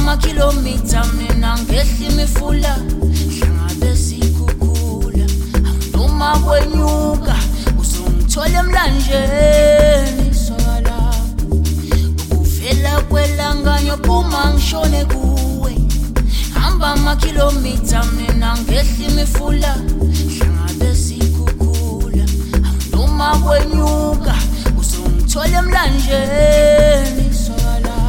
Kilometer mina ngehla imifula hlangabe sikukula noma kwenyuka uzongithola emlanjeni sokala ukuvela kwelanganyo phuma ngishone kuwe hamba kilometer mina ngehla imifula hlangabe sikukula noma kwenyuka uzongithola emlanjeni sokala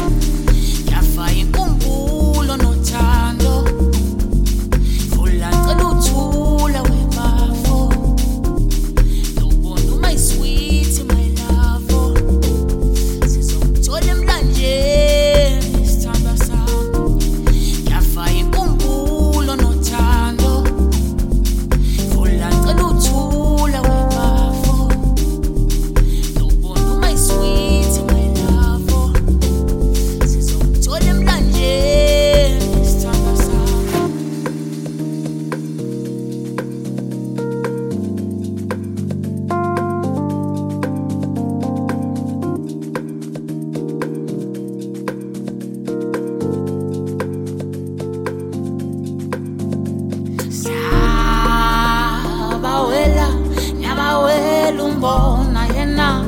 umbona yena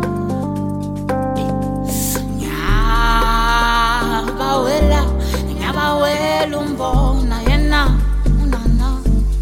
nyabawela umbona yena unana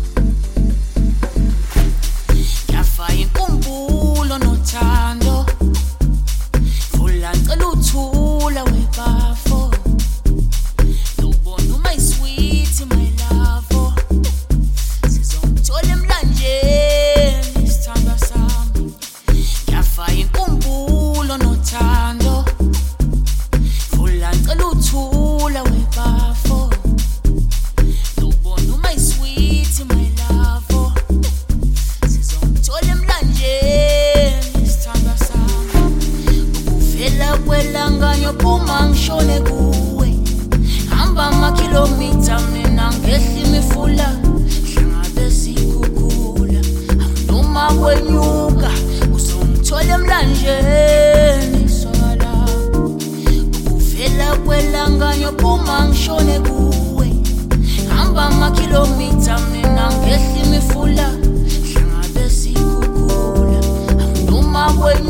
yafa inkumbulo nothando vula ngicela uthula webafo ubona uma isweet my love sizongithola emlanjeni sithanda sami yafa inkumbulo nothando vula ngicela uthula webafo ubona uma isweet my love sizongithola emlanjeni sithanda sami ukuvela kwelanganyo phuma ngishone kuwe hamba kilometer mina ngehla imifula hlangabe sikukula noma kwenyuka uzongithola emlanjeni sokala ukuvela kwelanganyo phuma ngishone kuwe hamba kilometer mina ngehla imifula hlangabe sikukula noma kwenyuka